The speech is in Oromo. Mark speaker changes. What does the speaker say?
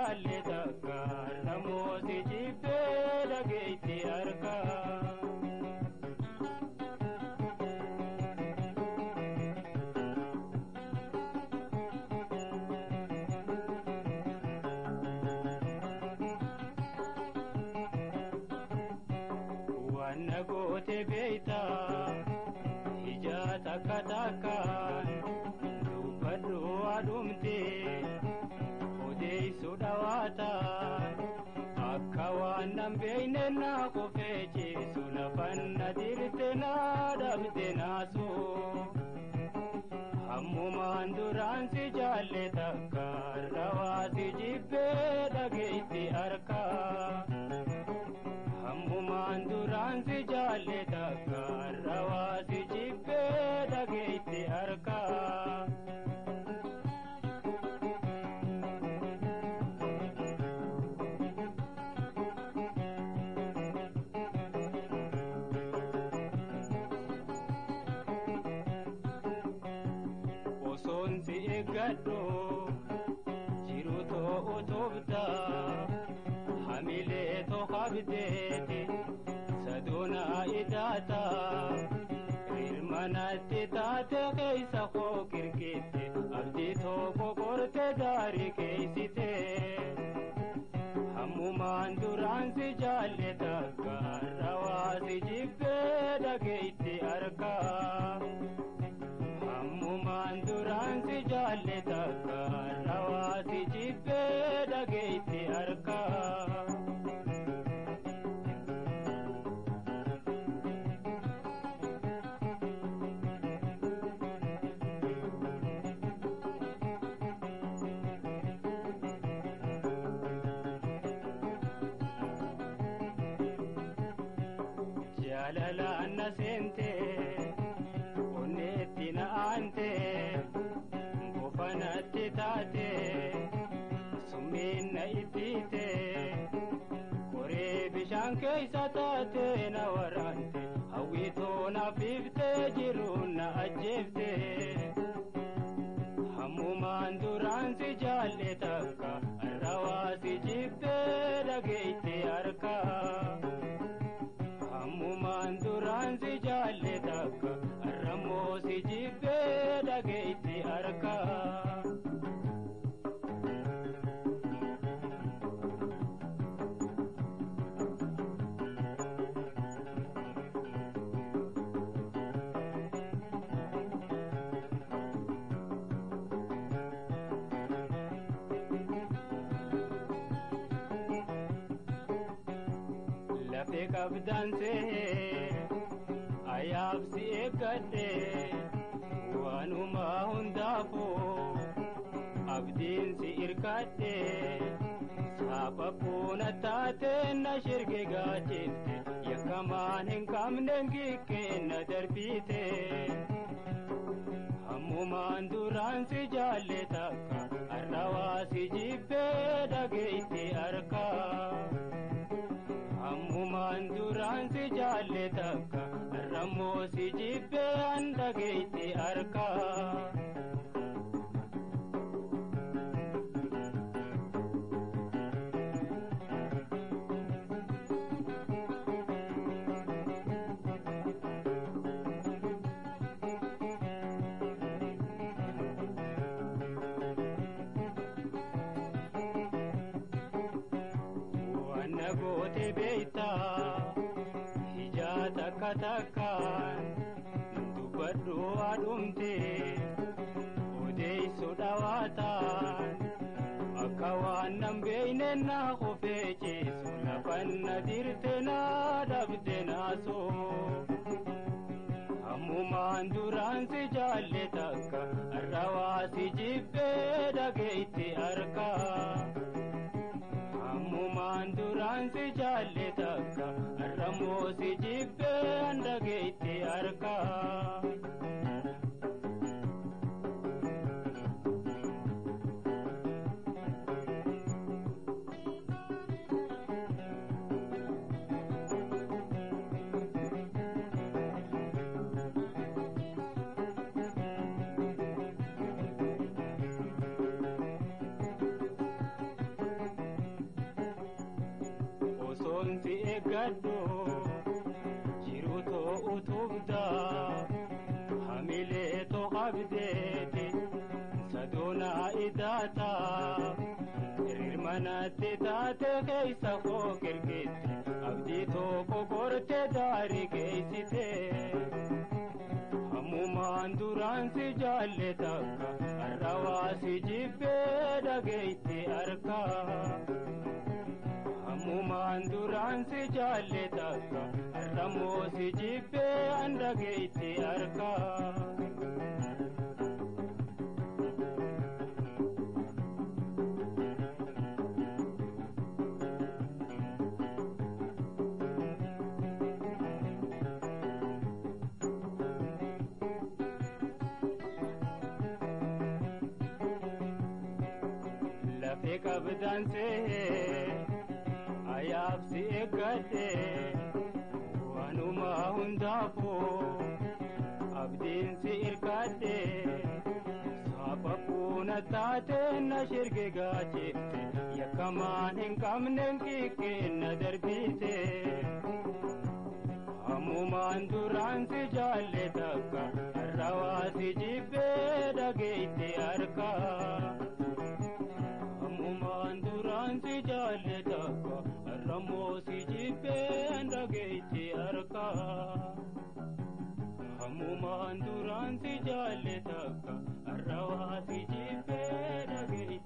Speaker 1: jaallataka namooti jibbee dhageetti argaa. Wanna goote beeyta ija takka takkaan dubbadhu adumte odeessu dhawaataan akka waan nan beeyne naa qofee ceesu lafan na dirte naa dhabde naasuu hammumaan duraan si jaallataka rawaa si jibbee dhageetti argaa. Hammumaan duraan si jaallataka rawaa si jibbee dhageetti argaa. Osoon si eeggadhu jiru too utubda hamilee too qabdeeti sadoona idaata ilmanatti taate keessa koo kirkitte abdii tokko korte daarii keeysite hammumaan duraan si jaallataka rawaa si jibbee dhageetti argaa. Hammumaan duraan si jaallataka rawaa si jibbee dhageetti argaa. Jaalalaan na seentee onneetti na aantee bofanatti taatee summiin na ittiitee koree bishaan keeysa taatee na waraante hawwitoo na fiiftee jiruun na ajjeeftee hammumaan duraan si jaallataka rawaa si jibbee dhageetti argaa. Hammumaan duraan si jaallataka rammoo si jibbee dhageetti argaa. Lafee qabdaan see ayaaf si eeggadhee waanumaa hundaafuu abdiin si irkadhee saaphapuuna taatee na shirge gaachifte yakkamaan hin qabneen gikkeen na darbite hammumaan duraan si jaallataka rawaa si jibbee dhageetti argaa. Hammumaan duraan si jaallataka rammoo si jibbee dhageetti argaa. Wanna goote beeyta ija takka takkaan dubbadhu adumte odeessu dhawaataan akka waan nan beeyne naa qofee ceesu lafan na dirte naa dhabde naasuu hammumaan duraan si jaallataka rawaa si jibbee dhageetti argaa. Hammumaan duraan si jaallataka rammoo si jibbee dhageetti argaa. si eeggadhu jiruutoo utubda hamilee too qabdeeti sadoonaa idaata hirmanatti taate keessa koo kirkitte abdii tokko korte daarii geessite hammumaan duraan si jaalleta arrawaa si jibbee dhageetti arka hammumaan duraan si jaalleta arramoo si jibbee an dhageetti arka kabdanse ayaaf si eeggadhe waanuma hundaafuu abdiin si irkadhe sababuuna taate na shirge gaachifte yakkamaan hin qabnen kikkeenna darbite hammumaan duraan si jaalletakka arrawaa si jibbee dhageetti arka si jaalletakka arramoo si jibbee dhageetti arka hammumaan duraan si jaalletakka arrawaa si jibbee dhageetti